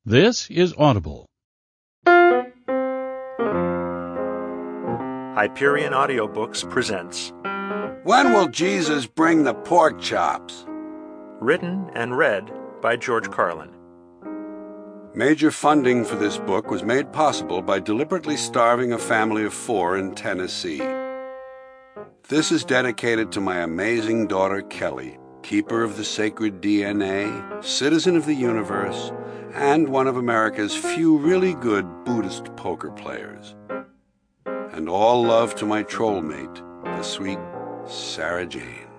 This is Audible. Hyperion Audiobooks presents When Will Jesus Bring the Pork Chops? Written and read by George Carlin. Major funding for this book was made possible by deliberately starving a family of 4 in Tennessee. This is dedicated to my amazing daughter Kelly, keeper of the sacred DNA, citizen of the universe, and one of America's few really good Buddhist poker players. And all love to my troll mate, the sweet Sarah Jane.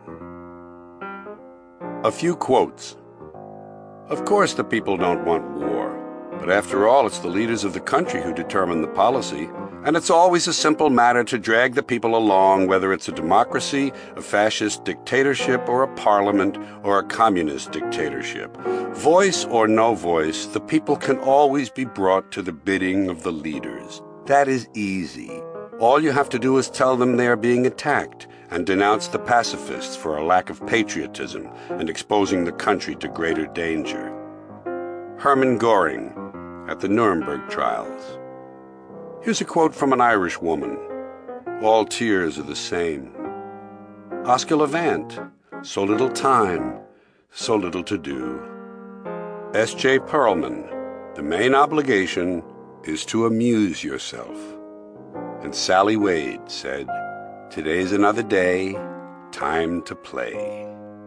A few quotes. Of course the people don't want war, but after all it's the leaders of the country who determine the policy, and it's always a simple matter to drag the people along, whether it's a democracy, a fascist dictatorship, or a parliament, or a communist dictatorship. Voice or no voice, the people can always be brought to the bidding of the leaders. That is easy. All you have to do is tell them they are being attacked and denounce the pacifists for a lack of patriotism and exposing the country to greater danger. Hermann Göring at the Nuremberg trials. Here's a quote from an Irish woman. All tears are the same. Oscar Levant. So little time, so little to do. S.J. Perelman. The main obligation is to amuse yourself. And Sally Wade said, "Today's another day, time to play."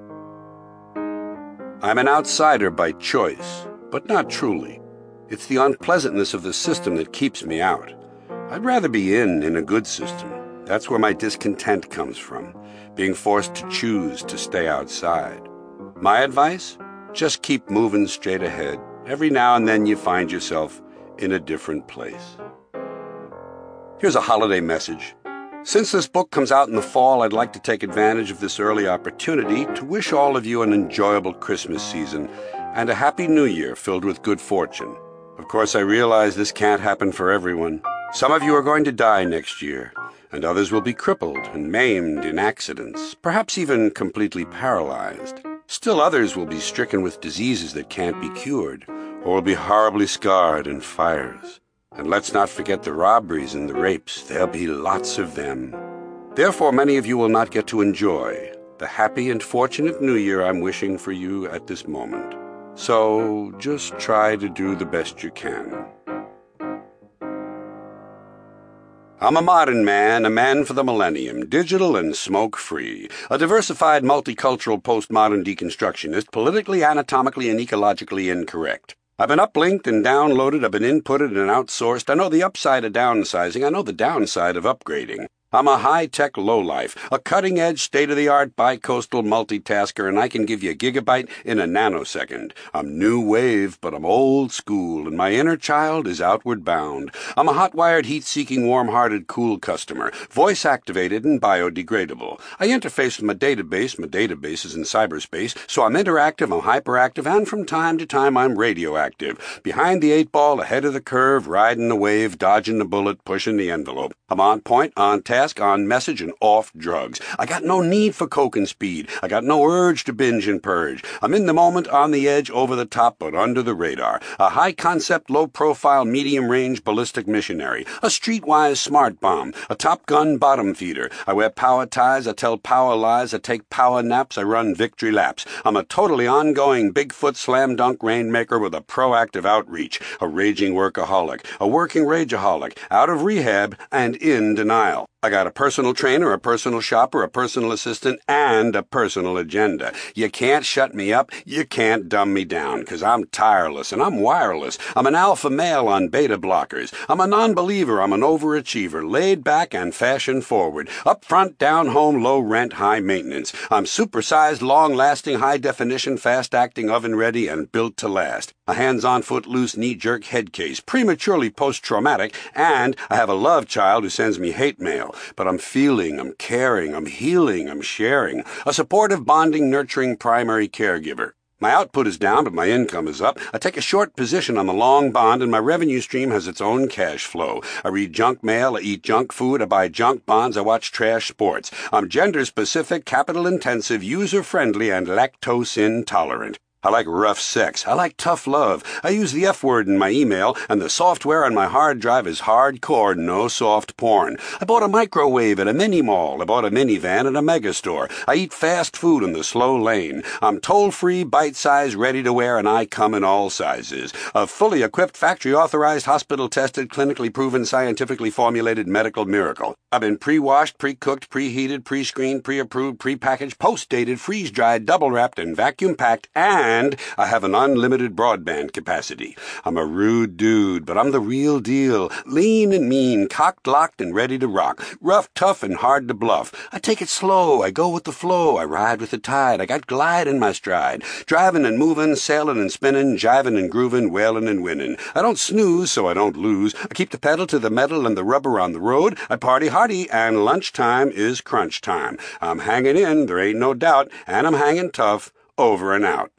I'm an outsider by choice, but not truly. It's the unpleasantness of the system that keeps me out. I'd rather be in a good system. That's where my discontent comes from, being forced to choose to stay outside. My advice? Just keep moving straight ahead. Every now and then you find yourself in a different place. Here's a holiday message. Since this book comes out in the fall, I'd like to take advantage of this early opportunity to wish all of you an enjoyable Christmas season and a happy New Year filled with good fortune. Of course, I realize this can't happen for everyone. Some of you are going to die next year, and others will be crippled and maimed in accidents, perhaps even completely paralyzed. Still others will be stricken with diseases that can't be cured, or will be horribly scarred in fires. And let's not forget the robberies and the rapes. There'll be lots of them. Therefore, many of you will not get to enjoy the happy and fortunate New Year I'm wishing for you at this moment. So just try to do the best you can. I'm a modern man, a man for the millennium, digital and smoke-free, a diversified, multicultural, postmodern deconstructionist, politically, anatomically, and ecologically incorrect. I've been uplinked and downloaded, I've been inputted and outsourced. I know the upside of downsizing, I know the downside of upgrading. I'm a high-tech lowlife, a cutting-edge, state-of-the-art, bi-coastal multitasker, and I can give you a gigabyte in a nanosecond. I'm new wave, but I'm old school, and my inner child is outward bound. I'm a hot-wired, heat-seeking, warm-hearted, cool customer, voice-activated and biodegradable. I interface with my database is in cyberspace, so I'm interactive, I'm hyperactive, and from time to time I'm radioactive. Behind the 8-ball, ahead of the curve, riding the wave, dodging the bullet, pushing the envelope. I'm on point, on task, on message, and off drugs. I got no need for coke and speed. I got no urge to binge and purge. I'm in the moment, on the edge, over the top, but under the radar. A high-concept, low-profile, medium-range ballistic missionary. A streetwise smart bomb. A Top Gun bottom feeder. I wear power ties, I tell power lies, I take power naps, I run victory laps. I'm a totally ongoing Bigfoot slam-dunk rainmaker with a proactive outreach. A raging workaholic. A working rageaholic. Out of rehab and in denial. I got a personal trainer, a personal shopper, a personal assistant, and a personal agenda. You can't shut me up, you can't dumb me down, 'cause I'm tireless and I'm wireless. I'm an alpha male on beta blockers. I'm a non-believer, I'm an overachiever, laid back and fashion forward. Up front, down home, low rent, high maintenance. I'm supersized, long-lasting, high-definition, fast-acting, oven-ready, and built to last. A hands-on, foot-loose, knee-jerk head case, prematurely post-traumatic, and I have a love child who sends me hate mail. But I'm feeling, I'm caring, I'm healing, I'm sharing. A supportive, bonding, nurturing primary caregiver. My output is down, but my income is up. I take a short position on the long bond, and my revenue stream has its own cash flow. I read junk mail, I eat junk food, I buy junk bonds, I watch trash sports. I'm gender-specific, capital-intensive, user-friendly, and lactose-intolerant. I like rough sex. I like tough love. I use the F word in my email, and the software on my hard drive is hardcore, no soft porn. I bought a microwave at a mini mall. I bought a minivan at a megastore. I eat fast food in the slow lane. I'm toll-free, bite-sized, ready-to-wear, and I come in all sizes. A fully equipped, factory-authorized, hospital-tested, clinically proven, scientifically formulated medical miracle. I've been pre-washed, pre-cooked, preheated, pre-screened, pre-approved, pre-packaged, post-dated, freeze-dried, double-wrapped, and vacuum-packed, and I have an unlimited broadband capacity. I'm a rude dude, but I'm the real deal. Lean and mean, cocked, locked, and ready to rock. Rough, tough, and hard to bluff. I take it slow. I go with the flow. I ride with the tide. I got glide in my stride. Driving and moving, sailing and spinning, jiving and grooving, wailing and winning. I don't snooze, so I don't lose. I keep the pedal to the metal and the rubber on the road. I party hardy, and lunchtime is crunch time. I'm hanging in, there ain't no doubt, and I'm hanging tough. Over and out.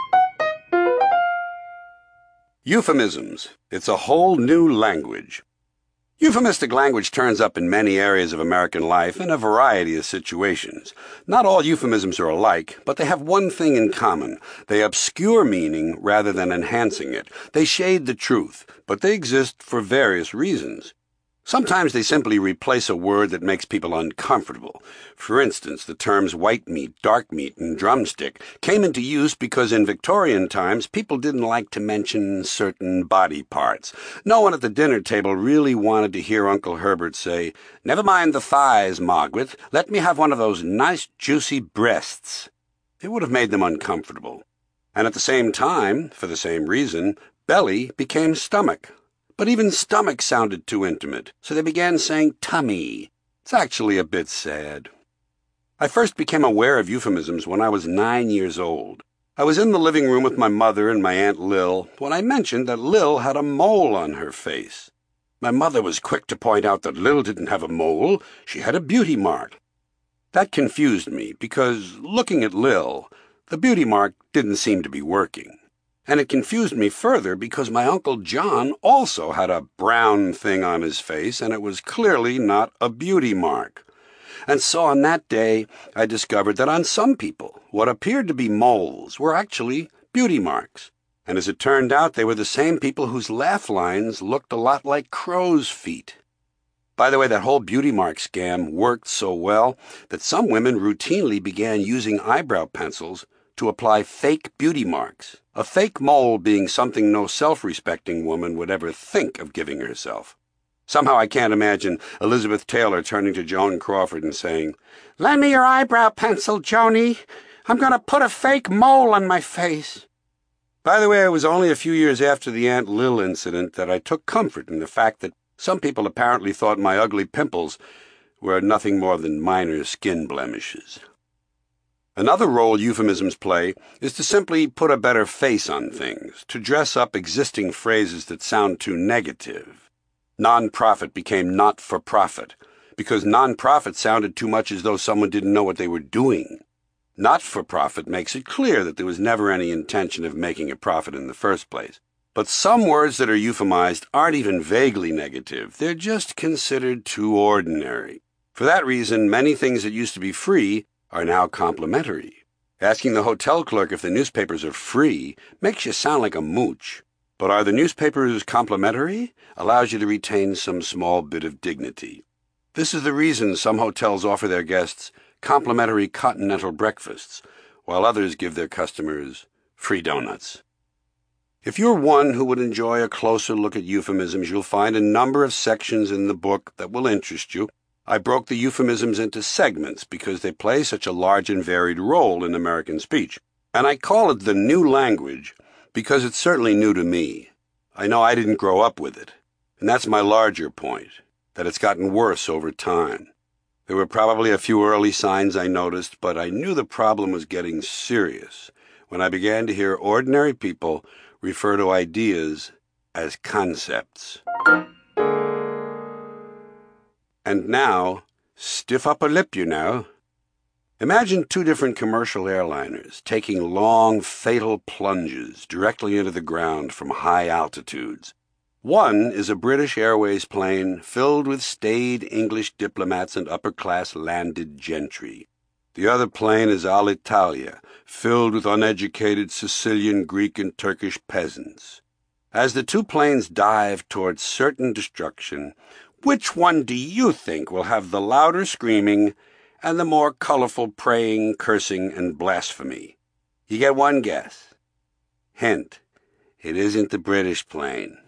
Euphemisms. It's a whole new language. Euphemistic language turns up in many areas of American life in a variety of situations. Not all euphemisms are alike, but they have one thing in common. They obscure meaning rather than enhancing it. They shade the truth, but they exist for various reasons. Sometimes they simply replace a word that makes people uncomfortable. For instance, the terms white meat, dark meat, and drumstick came into use because in Victorian times people didn't like to mention certain body parts. No one at the dinner table really wanted to hear Uncle Herbert say, "Never mind the thighs, Margaret. Let me have one of those nice juicy breasts." It would have made them uncomfortable. And at the same time, for the same reason, belly became stomach. But even stomach sounded too intimate, so they began saying tummy. It's actually a bit sad. I first became aware of euphemisms when I was 9 years old. I was in the living room with my mother and my Aunt Lil when I mentioned that Lil had a mole on her face. My mother was quick to point out that Lil didn't have a mole, she had a beauty mark. That confused me because, looking at Lil, the beauty mark didn't seem to be working. And it confused me further because my Uncle John also had a brown thing on his face, and it was clearly not a beauty mark. And so on that day, I discovered that on some people, what appeared to be moles were actually beauty marks. And as it turned out, they were the same people whose laugh lines looked a lot like crow's feet. By the way, that whole beauty mark scam worked so well that some women routinely began using eyebrow pencils to apply fake beauty marks, a fake mole being something no self-respecting woman would ever think of giving herself. Somehow I can't imagine Elizabeth Taylor turning to Joan Crawford and saying, "Lend me your eyebrow pencil, Joni. I'm going to put a fake mole on my face." By the way, it was only a few years after the Aunt Lil incident that I took comfort in the fact that some people apparently thought my ugly pimples were nothing more than minor skin blemishes. Another role euphemisms play is to simply put a better face on things, to dress up existing phrases that sound too negative. Non-profit became not-for-profit, because non-profit sounded too much as though someone didn't know what they were doing. Not-for-profit makes it clear that there was never any intention of making a profit in the first place. But some words that are euphemized aren't even vaguely negative. They're just considered too ordinary. For that reason, many things that used to be free are now complimentary. Asking the hotel clerk if the newspapers are free makes you sound like a mooch. But are the newspapers complimentary? Allows you to retain some small bit of dignity. This is the reason some hotels offer their guests complimentary continental breakfasts, while others give their customers free donuts. If you're one who would enjoy a closer look at euphemisms, you'll find a number of sections in the book that will interest you. I broke the euphemisms into segments because they play such a large and varied role in American speech. And I call it the new language because it's certainly new to me. I know I didn't grow up with it. And that's my larger point, that it's gotten worse over time. There were probably a few early signs I noticed, but I knew the problem was getting serious when I began to hear ordinary people refer to ideas as concepts. And now, stiff upper lip, you know. Imagine two different commercial airliners taking long, fatal plunges directly into the ground from high altitudes. One is a British Airways plane filled with staid English diplomats and upper-class landed gentry. The other plane is Alitalia, filled with uneducated Sicilian, Greek, and Turkish peasants. As the two planes dive towards certain destruction, which one do you think will have the louder screaming and the more colorful praying, cursing, and blasphemy? You get one guess. Hint, it isn't the British plane.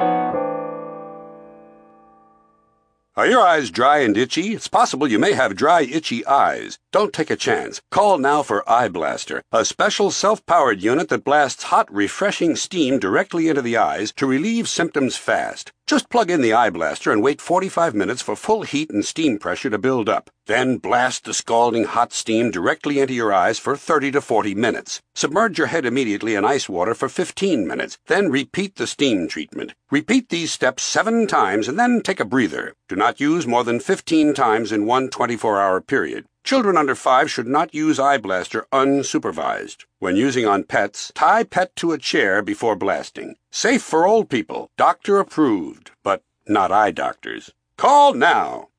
Are your eyes dry and itchy? It's possible you may have dry, itchy eyes. Don't take a chance. Call now for Eye Blaster, a special self-powered unit that blasts hot, refreshing steam directly into the eyes to relieve symptoms fast. Just plug in the Eye Blaster and wait 45 minutes for full heat and steam pressure to build up. Then blast the scalding hot steam directly into your eyes for 30 to 40 minutes. Submerge your head immediately in ice water for 15 minutes. Then repeat the steam treatment. Repeat these steps 7 times and then take a breather. Do not use more than 15 times in one 24-hour period. Children under 5 should not use Eye Blaster unsupervised. When using on pets, tie pet to a chair before blasting. Safe for old people. Doctor approved, but not eye doctors. Call now.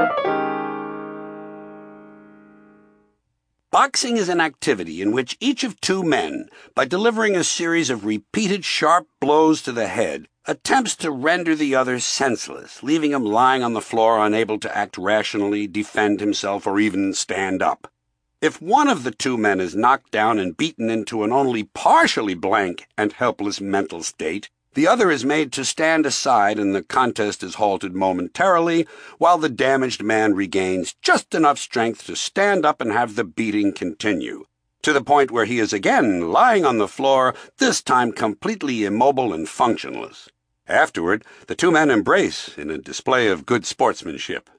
Boxing is an activity in which each of 2 men, by delivering a series of repeated sharp blows to the head, attempts to render the other senseless, leaving him lying on the floor unable to act rationally, defend himself, or even stand up. If one of the 2 men is knocked down and beaten into an only partially blank and helpless mental state, the other is made to stand aside and the contest is halted momentarily while the damaged man regains just enough strength to stand up and have the beating continue, to the point where he is again lying on the floor, this time completely immobile and functionless. Afterward, the 2 men embrace in a display of good sportsmanship.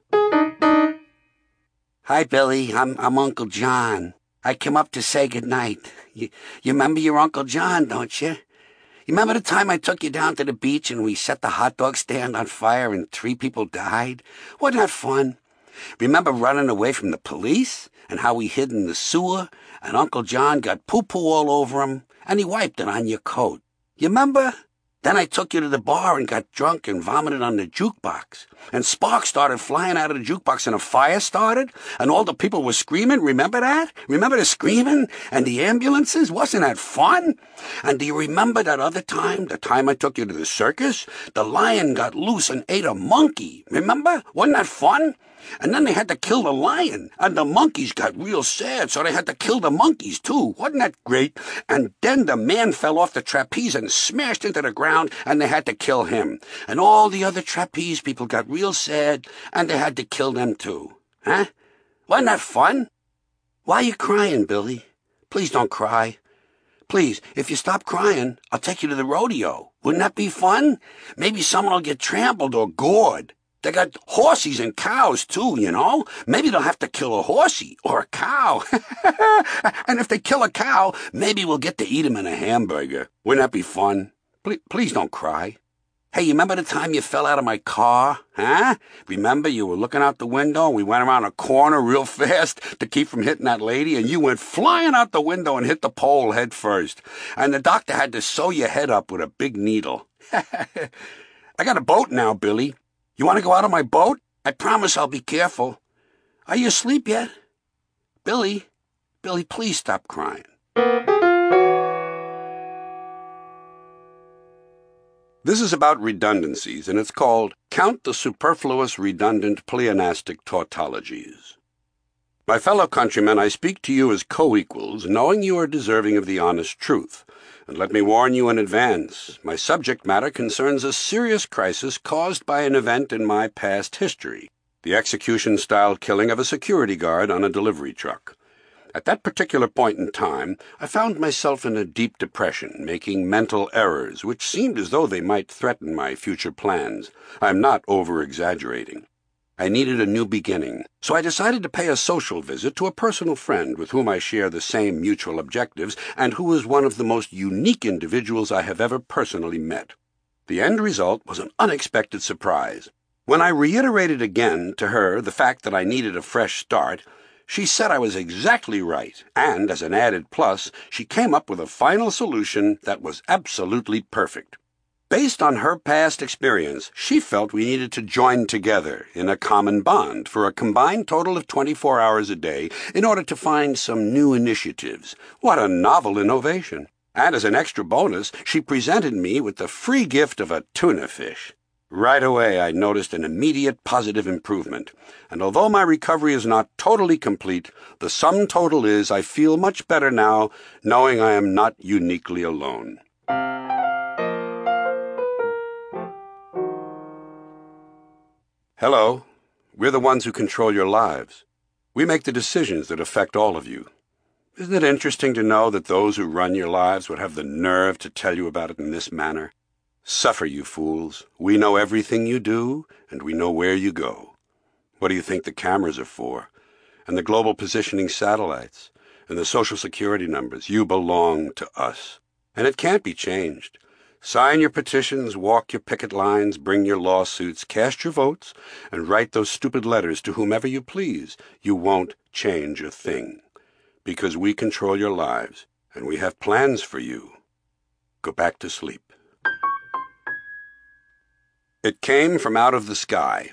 Hi, Billy. I'm Uncle John. I came up to say goodnight. You remember your Uncle John, don't you? You remember the time I took you down to the beach and we set the hot dog stand on fire and 3 people died? Wasn't that fun? Remember running away from the police and how we hid in the sewer and Uncle John got poo-poo all over him and he wiped it on your coat? You remember? Then I took you to the bar and got drunk and vomited on the jukebox. And sparks started flying out of the jukebox and a fire started. And all the people were screaming. Remember that? Remember the screaming? And the ambulances? Wasn't that fun? And do you remember that other time? The time I took you to the circus? The lion got loose and ate a monkey. Remember? Wasn't that fun? And then they had to kill the lion, and the monkeys got real sad, so they had to kill the monkeys, too. Wasn't that great? And then the man fell off the trapeze and smashed into the ground, and they had to kill him. And all the other trapeze people got real sad, and they had to kill them, too. Huh? Wasn't that fun? Why are you crying, Billy? Please don't cry. Please, if you stop crying, I'll take you to the rodeo. Wouldn't that be fun? Maybe someone will get trampled or gored. They got horses and cows, too, you know. Maybe they'll have to kill a horsey or a cow. And if they kill a cow, maybe we'll get to eat him in a hamburger. Wouldn't that be fun? Please don't cry. Hey, you remember the time you fell out of my car? Huh? Remember you were looking out the window and we went around a corner real fast to keep from hitting that lady and you went flying out the window and hit the pole head first. And the doctor had to sew your head up with a big needle. I got a boat now, Billy. You want to go out on my boat? I promise I'll be careful. Are you asleep yet? Billy, please stop crying. This is about redundancies, and it's called Count the Superfluous Redundant Pleonastic Tautologies. My fellow countrymen, I speak to you as co-equals, knowing you are deserving of the honest truth. And let me warn you in advance, my subject matter concerns a serious crisis caused by an event in my past history, the execution-style killing of a security guard on a delivery truck. At that particular point in time, I found myself in a deep depression, making mental errors which seemed as though they might threaten my future plans. I am not over-exaggerating. I needed a new beginning, so I decided to pay a social visit to a personal friend with whom I share the same mutual objectives and who is one of the most unique individuals I have ever personally met. The end result was an unexpected surprise. When I reiterated again to her the fact that I needed a fresh start, she said I was exactly right, and as an added plus, she came up with a final solution that was absolutely perfect. Based on her past experience, she felt we needed to join together in a common bond for a combined total of 24 hours a day in order to find some new initiatives. What a novel innovation! And as an extra bonus, she presented me with the free gift of a tuna fish. Right away, I noticed an immediate positive improvement, and although my recovery is not totally complete, the sum total is I feel much better now, knowing I am not uniquely alone. Hello. We're the ones who control your lives. We make the decisions that affect all of you. Isn't it interesting to know that those who run your lives would have the nerve to tell you about it in this manner? Suffer, you fools. We know everything you do, and we know where you go. What do you think the cameras are for? And the global positioning satellites? And the social security numbers? You belong to us. And it can't be changed. Sign your petitions, walk your picket lines, bring your lawsuits, cast your votes, and write those stupid letters to whomever you please. You won't change a thing. Because we control your lives, and we have plans for you. Go back to sleep. It came from out of the sky.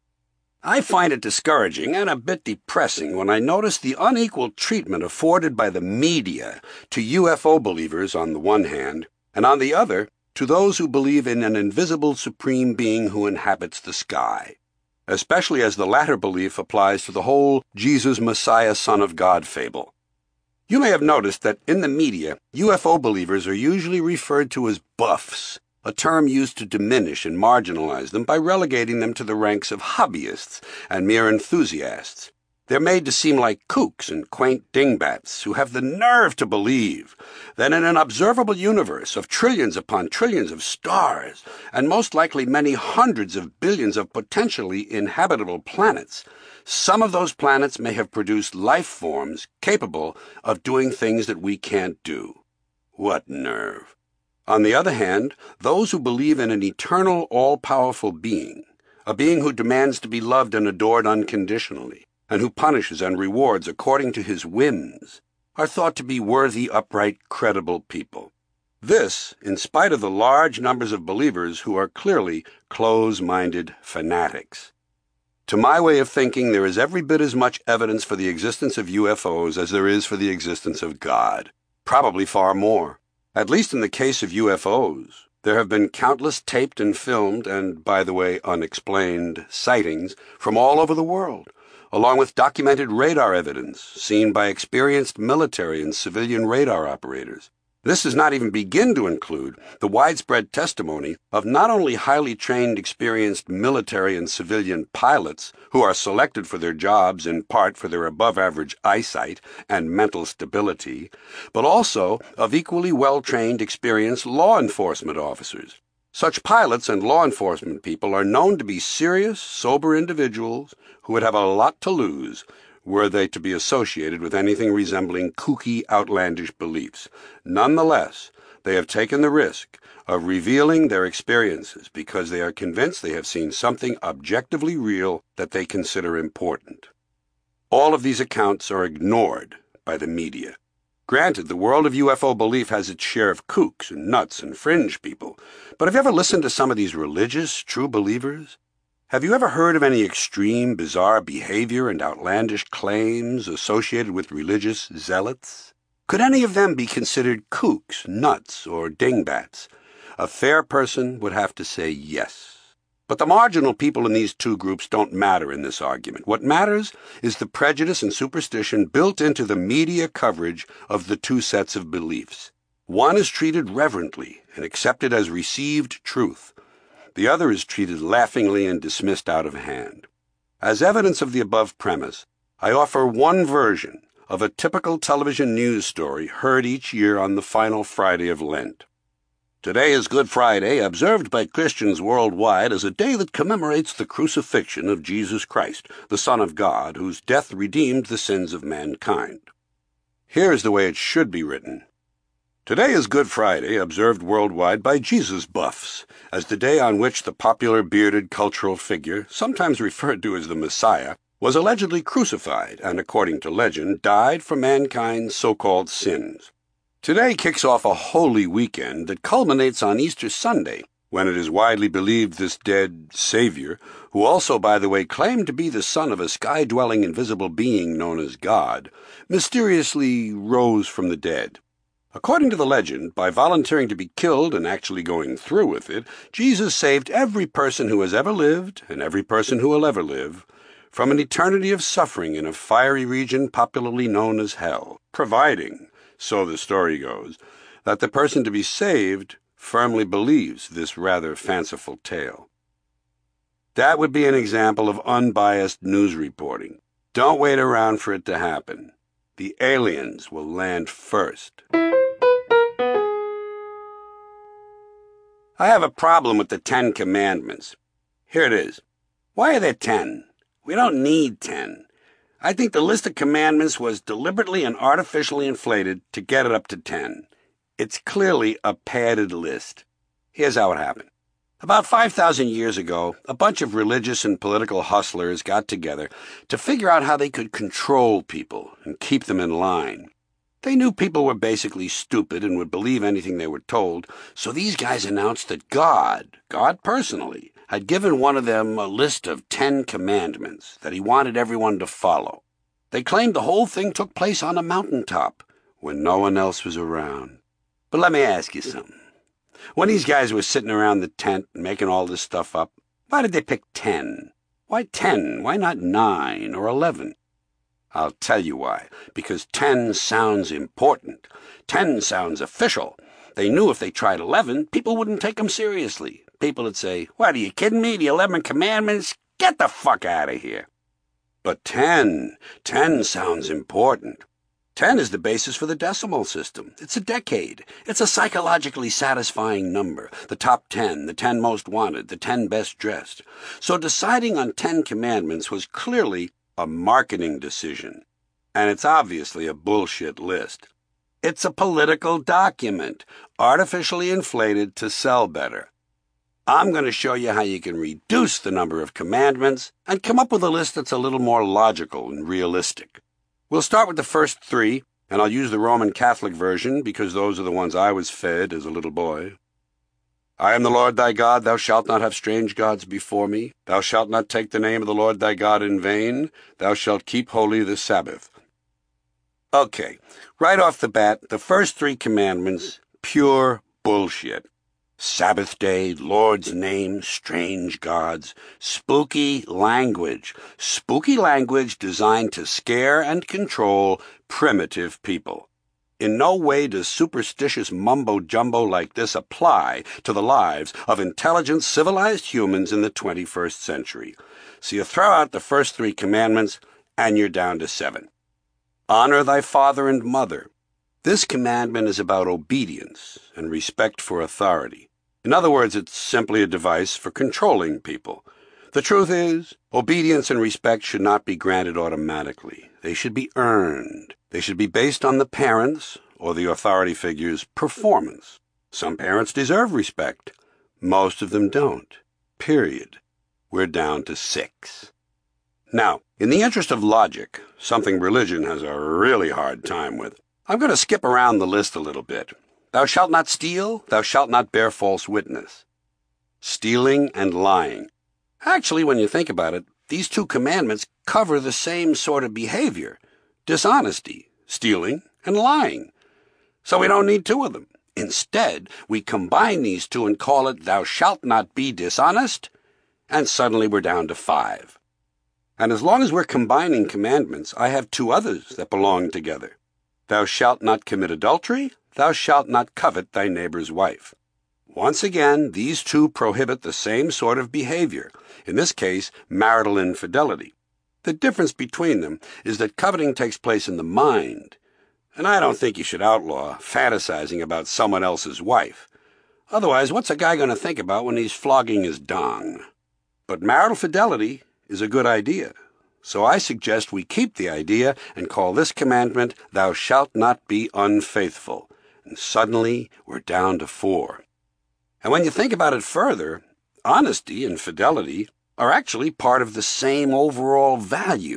I find it discouraging and a bit depressing when I notice the unequal treatment afforded by the media to UFO believers on the one hand, and on the other, to those who believe in an invisible supreme being who inhabits the sky, especially as the latter belief applies to the whole Jesus Messiah Son of God fable. You may have noticed that in the media, UFO believers are usually referred to as buffs, a term used to diminish and marginalize them by relegating them to the ranks of hobbyists and mere enthusiasts. They're made to seem like kooks and quaint dingbats who have the nerve to believe that in an observable universe of trillions upon trillions of stars, and most likely many hundreds of billions of potentially inhabitable planets, some of those planets may have produced life forms capable of doing things that we can't do. What nerve! On the other hand, those who believe in an eternal, all-powerful being, a being who demands to be loved and adored unconditionally, and who punishes and rewards according to his whims, are thought to be worthy, upright, credible people. This, in spite of the large numbers of believers who are clearly close-minded fanatics. To my way of thinking, there is every bit as much evidence for the existence of UFOs as there is for the existence of God. Probably far more. At least in the case of UFOs, there have been countless taped and filmed, and, by the way, unexplained, sightings from all over the world, along with documented radar evidence seen by experienced military and civilian radar operators. This does not even begin to include the widespread testimony of not only highly trained, experienced military and civilian pilots who are selected for their jobs in part for their above-average eyesight and mental stability, but also of equally well-trained, experienced law enforcement officers. Such pilots and law enforcement people are known to be serious, sober individuals who would have a lot to lose were they to be associated with anything resembling kooky, outlandish beliefs. Nonetheless, they have taken the risk of revealing their experiences because they are convinced they have seen something objectively real that they consider important. All of these accounts are ignored by the media. Granted, the world of UFO belief has its share of kooks and nuts and fringe people, but have you ever listened to some of these religious, true believers? Have you ever heard of any extreme, bizarre behavior and outlandish claims associated with religious zealots? Could any of them be considered kooks, nuts, or dingbats? A fair person would have to say yes. But the marginal people in these two groups don't matter in this argument. What matters is the prejudice and superstition built into the media coverage of the two sets of beliefs. One is treated reverently and accepted as received truth. The other is treated laughingly and dismissed out of hand. As evidence of the above premise, I offer one version of a typical television news story heard each year on the final Friday of Lent. Today is Good Friday, observed by Christians worldwide as a day that commemorates the crucifixion of Jesus Christ, the Son of God, whose death redeemed the sins of mankind. Here is the way it should be written. Today is Good Friday, observed worldwide by Jesus buffs, as the day on which the popular bearded cultural figure, sometimes referred to as the Messiah, was allegedly crucified and, according to legend, died for mankind's so-called sins. Today kicks off a holy weekend that culminates on Easter Sunday, when it is widely believed this dead savior, who also, by the way, claimed to be the son of a sky-dwelling invisible being known as God, mysteriously rose from the dead. According to the legend, by volunteering to be killed and actually going through with it, Jesus saved every person who has ever lived, and every person who will ever live, from an eternity of suffering in a fiery region popularly known as hell, providing, so the story goes, that the person to be saved firmly believes this rather fanciful tale. That would be an example of unbiased news reporting. Don't wait around for it to happen. The aliens will land first. I have a problem with the 10 Commandments. Here it is. Why are there 10? We don't need 10. I think the list of commandments was deliberately and artificially inflated to get it up to 10. It's clearly a padded list. Here's how it happened. About 5,000 years ago, a bunch of religious and political hustlers got together to figure out how they could control people and keep them in line. They knew people were basically stupid and would believe anything they were told, so these guys announced that God personally, had given one of them a list of 10 commandments that he wanted everyone to follow. They claimed the whole thing took place on a mountaintop when no one else was around. But let me ask you something. When these guys were sitting around the tent making all this stuff up, why did they pick 10? Why 10? Why not 9 or 11? I'll tell you why. Because 10 sounds important. 10 sounds official. They knew if they tried 11, people wouldn't take them seriously. People would say, "What, are you kidding me? The 11 commandments? Get the fuck out of here." But 10 sounds important. 10 is the basis for the decimal system. It's a decade. It's a psychologically satisfying number. The top 10, the 10 most wanted, the 10 best dressed. So deciding on 10 commandments was clearly a marketing decision. And it's obviously a bullshit list. It's a political document, artificially inflated to sell better. I'm going to show you how you can reduce the number of commandments and come up with a list that's a little more logical and realistic. We'll start with the first 3, and I'll use the Roman Catholic version because those are the ones I was fed as a little boy. I am the Lord thy God, thou shalt not have strange gods before me. Thou shalt not take the name of the Lord thy God in vain. Thou shalt keep holy the Sabbath. Okay, right off the bat, the first 3 commandments, pure bullshit. Sabbath day, Lord's name, strange gods, spooky language. Spooky language designed to scare and control primitive people. In no way does superstitious mumbo-jumbo like this apply to the lives of intelligent, civilized humans in the 21st century. So you throw out the first 3 commandments, and you're down to 7. Honor thy father and mother. This commandment is about obedience and respect for authority. In other words, it's simply a device for controlling people. The truth is, obedience and respect should not be granted automatically. They should be earned. They should be based on the parents' or the authority figure's performance. Some parents deserve respect. Most of them don't. Period. We're down to 6. Now, in the interest of logic, something religion has a really hard time with, I'm going to skip around the list a little bit. Thou shalt not steal, thou shalt not bear false witness. Stealing and lying. Actually, when you think about it, these 2 commandments cover the same sort of behavior. Dishonesty, stealing, and lying. So we don't need 2 of them. Instead, we combine these 2 and call it thou shalt not be dishonest, and suddenly we're down to 5. And as long as we're combining commandments, I have 2 others that belong together. Thou shalt not commit adultery, thou shalt not covet thy neighbor's wife. Once again, these 2 prohibit the same sort of behavior, in this case, marital infidelity. The difference between them is that coveting takes place in the mind, and I don't think you should outlaw fantasizing about someone else's wife. Otherwise, what's a guy going to think about when he's flogging his dong? But marital fidelity is a good idea, so I suggest we keep the idea and call this commandment, thou shalt not be unfaithful. And suddenly, we're down to 4. And when you think about it further, honesty and fidelity are actually part of the same overall value.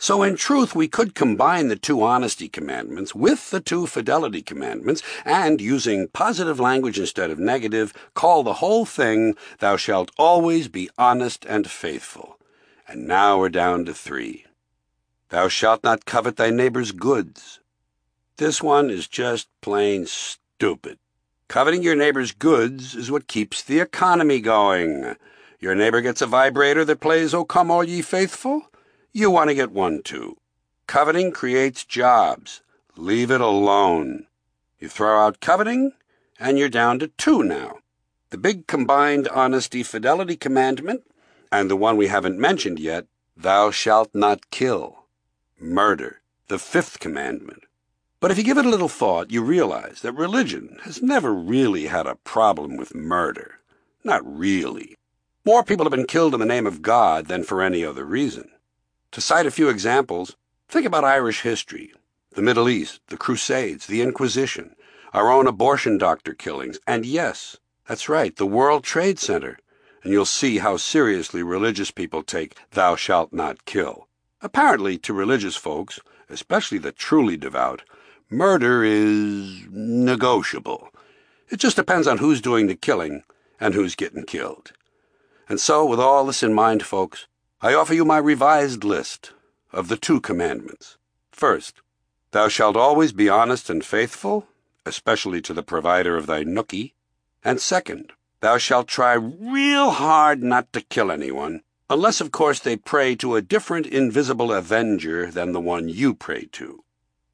So in truth, we could combine the 2 honesty commandments with the 2 fidelity commandments and, using positive language instead of negative, call the whole thing, thou shalt always be honest and faithful. And now we're down to 3. Thou shalt not covet thy neighbor's goods. This one is just plain stupid. Coveting your neighbor's goods is what keeps the economy going. Your neighbor gets a vibrator that plays "O Come All Ye Faithful." You want to get one too. Coveting creates jobs. Leave it alone. You throw out coveting, and you're down to 2 now. The big combined honesty-fidelity commandment, and the one we haven't mentioned yet, thou shalt not kill. Murder, the 5th commandment. But if you give it a little thought, you realize that religion has never really had a problem with murder. Not really. More people have been killed in the name of God than for any other reason. To cite a few examples, think about Irish history, the Middle East, the Crusades, the Inquisition, our own abortion doctor killings, and yes, that's right, the World Trade Center, and you'll see how seriously religious people take "thou shalt not kill." Apparently, to religious folks, especially the truly devout, murder is negotiable. It just depends on who's doing the killing and who's getting killed. And so, with all this in mind, folks, I offer you my revised list of the 2 commandments. First, thou shalt always be honest and faithful, especially to the provider of thy nookie. And second, thou shalt try real hard not to kill anyone, unless, of course, they pray to a different invisible avenger than the one you pray to.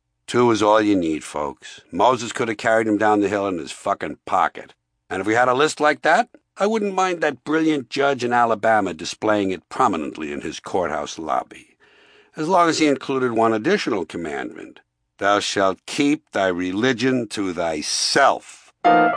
2 is all you need, folks. Moses could have carried him down the hill in his fucking pocket. And if we had a list like that, I wouldn't mind that brilliant judge in Alabama displaying it prominently in his courthouse lobby, as long as he included one additional commandment: thou shalt keep thy religion to thyself.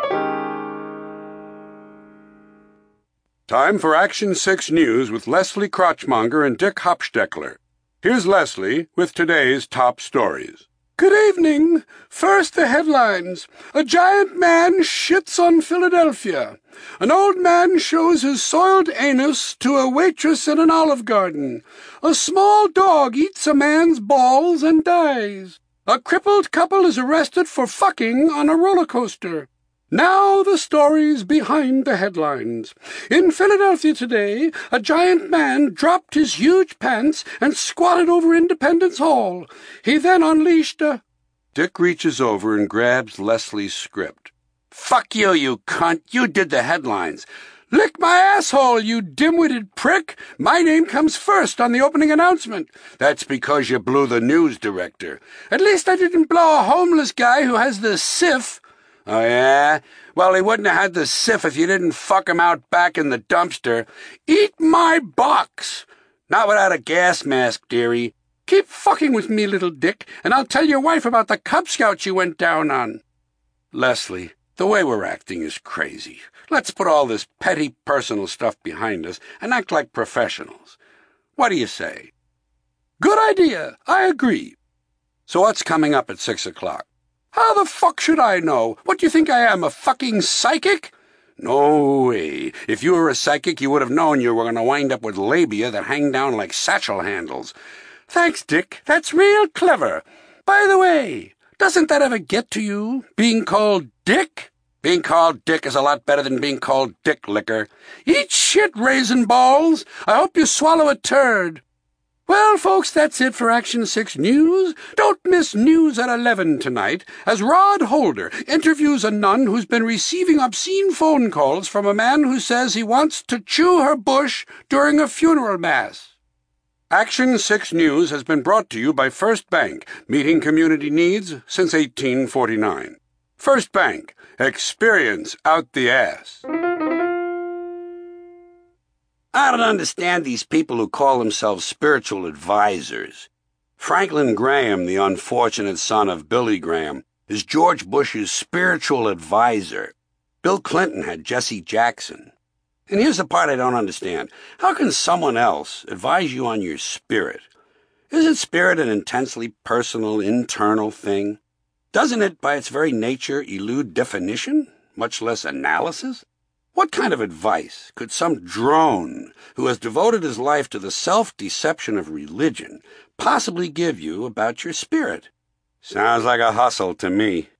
Time for Action 6 News with Leslie Crotchmonger and Dick Hopsteckler. Here's Leslie with today's top stories. Good evening. First, the headlines. A giant man shits on Philadelphia. An old man shows his soiled anus to a waitress in an Olive Garden. A small dog eats a man's balls and dies. A crippled couple is arrested for fucking on a roller coaster. Now the stories behind the headlines. In Philadelphia today, a giant man dropped his huge pants and squatted over Independence Hall. He then unleashed a... Dick reaches over and grabs Leslie's script. Fuck you, you cunt. You did the headlines. Lick my asshole, you dim-witted prick. My name comes first on the opening announcement. That's because you blew the news director. At least I didn't blow a homeless guy who has the sif. Oh, yeah? Well, he wouldn't have had the sif if you didn't fuck him out back in the dumpster. Eat my box. Not without a gas mask, dearie. Keep fucking with me, little dick, and I'll tell your wife about the Cub Scouts you went down on. Leslie, the way we're acting is crazy. Let's put all this petty personal stuff behind us and act like professionals. What do you say? Good idea. I agree. So what's coming up at 6 o'clock? How the fuck should I know? What do you think I am, a fucking psychic? No way. If you were a psychic, you would have known you were going to wind up with labia that hang down like satchel handles. Thanks, Dick. That's real clever. By the way, doesn't that ever get to you, being called Dick? Being called Dick is a lot better than being called Dick Licker. Eat shit, raisin balls. I hope you swallow a turd. Well, folks, that's it for Action 6 News. Don't miss News at 11 tonight, as Rod Holder interviews a nun who's been receiving obscene phone calls from a man who says he wants to chew her bush during a funeral mass. Action 6 News has been brought to you by First Bank, meeting community needs since 1849. First Bank, experience out the ass. I don't understand these people who call themselves spiritual advisors. Franklin Graham, the unfortunate son of Billy Graham, is George Bush's spiritual advisor. Bill Clinton had Jesse Jackson. And here's the part I don't understand. How can someone else advise you on your spirit? Isn't spirit an intensely personal, internal thing? Doesn't it, by its very nature, elude definition, much less analysis? What kind of advice could some drone who has devoted his life to the self-deception of religion possibly give you about your spirit? Sounds like a hustle to me.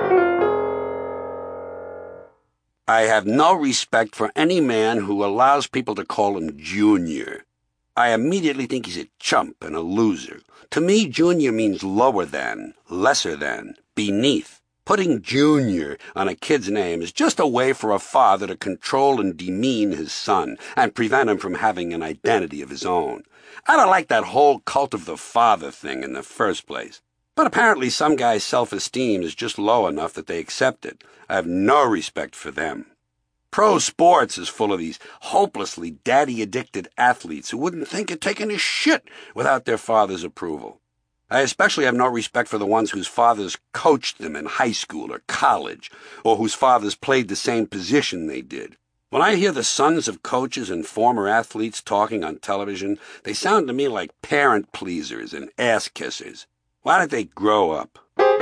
I have no respect for any man who allows people to call him Junior. I immediately think he's a chump and a loser. To me, Junior means lower than, lesser than, beneath. Putting Junior on a kid's name is just a way for a father to control and demean his son and prevent him from having an identity of his own. I don't like that whole cult of the father thing in the first place. But apparently some guys' self-esteem is just low enough that they accept it. I have no respect for them. Pro sports is full of these hopelessly daddy-addicted athletes who wouldn't think of taking a shit without their father's approval. I especially have no respect for the ones whose fathers coached them in high school or college, or whose fathers played the same position they did. When I hear the sons of coaches and former athletes talking on television, they sound to me like parent pleasers and ass kissers. Why don't they grow up?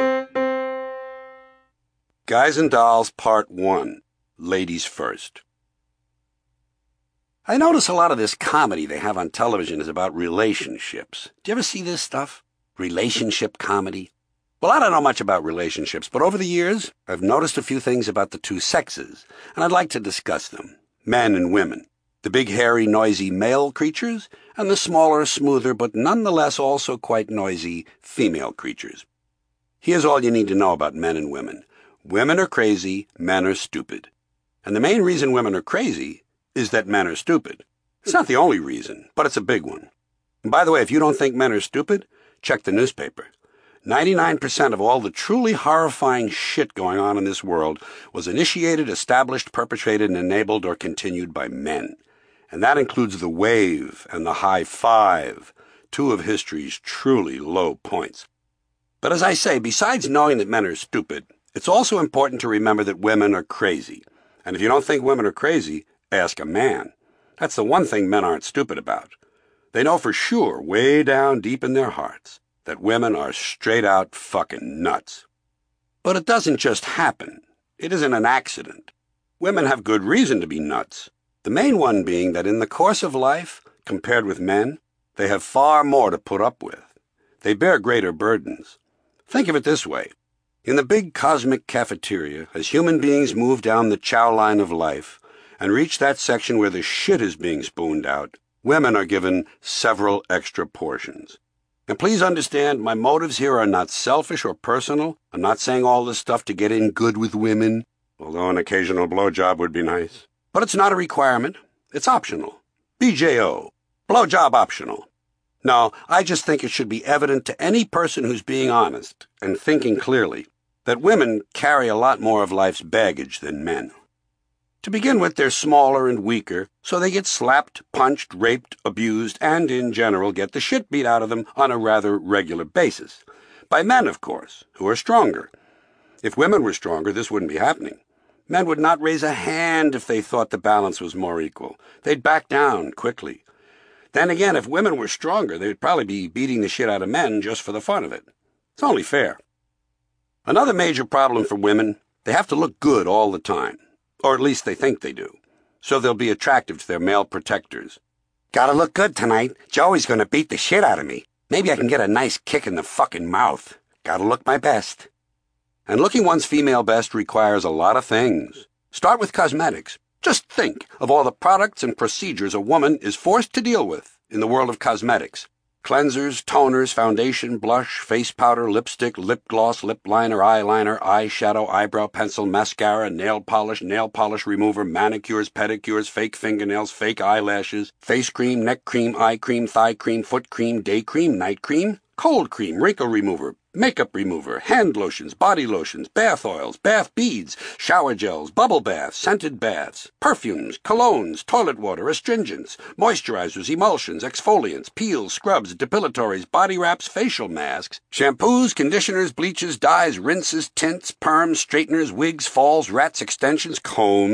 Guys and Dolls Part 1. Ladies First. I notice a lot of this comedy they have on television is about relationships. Do you ever see this stuff? Relationship comedy? Well, I don't know much about relationships, but over the years, I've noticed a few things about the two sexes, and I'd like to discuss them. Men and women. The big, hairy, noisy male creatures, and the smaller, smoother, but nonetheless also quite noisy female creatures. Here's all you need to know about men and women. Women are crazy, men are stupid. And the main reason women are crazy is that men are stupid. It's not the only reason, but it's a big one. And by the way, if you don't think men are stupid, check the newspaper. 99% of all the truly horrifying shit going on in this world was initiated, established, perpetrated, and enabled or continued by men. And that includes the wave and the high five, two of history's truly low points. But as I say, besides knowing that men are stupid, it's also important to remember that women are crazy. And if you don't think women are crazy, ask a man. That's the one thing men aren't stupid about. They know for sure, way down deep in their hearts, that women are straight-out fucking nuts. But it doesn't just happen. It isn't an accident. Women have good reason to be nuts. The main one being that in the course of life, compared with men, they have far more to put up with. They bear greater burdens. Think of it this way. In the big cosmic cafeteria, as human beings move down the chow line of life and reach that section where the shit is being spooned out, women are given several extra portions. And please understand, my motives here are not selfish or personal. I'm not saying all this stuff to get in good with women, although an occasional blowjob would be nice. But it's not a requirement. It's optional. BJO. Blowjob optional. No, I just think it should be evident to any person who's being honest and thinking clearly that women carry a lot more of life's baggage than men. To begin with, they're smaller and weaker, so they get slapped, punched, raped, abused, and in general get the shit beat out of them on a rather regular basis. By men, of course, who are stronger. If women were stronger, this wouldn't be happening. Men would not raise a hand if they thought the balance was more equal. They'd back down quickly. Then again, if women were stronger, they'd probably be beating the shit out of men just for the fun of it. It's only fair. Another major problem for women, they have to look good all the time. Or at least they think they do. So they'll be attractive to their male protectors. Gotta look good tonight. Joey's gonna beat the shit out of me. Maybe I can get a nice kick in the fucking mouth. Gotta look my best. And looking one's female best requires a lot of things. Start with cosmetics. Just think of all the products and procedures a woman is forced to deal with in the world of cosmetics. Cleansers, toners, foundation, blush, face powder, lipstick, lip gloss, lip liner, eyeliner, eyeshadow, eyebrow pencil, mascara, nail polish remover, manicures, pedicures, fake fingernails, fake eyelashes, face cream, neck cream, eye cream, thigh cream, foot cream, day cream, night cream, cold cream, wrinkle remover, makeup remover, hand lotions, body lotions, bath oils, bath beads, shower gels, bubble baths, scented baths, perfumes, colognes, toilet water, astringents, moisturizers, emulsions, exfoliants, peels, scrubs, depilatories, body wraps, facial masks, shampoos, conditioners, bleaches, dyes, rinses, tints, perms, straighteners, wigs, falls, rats, extensions, combs,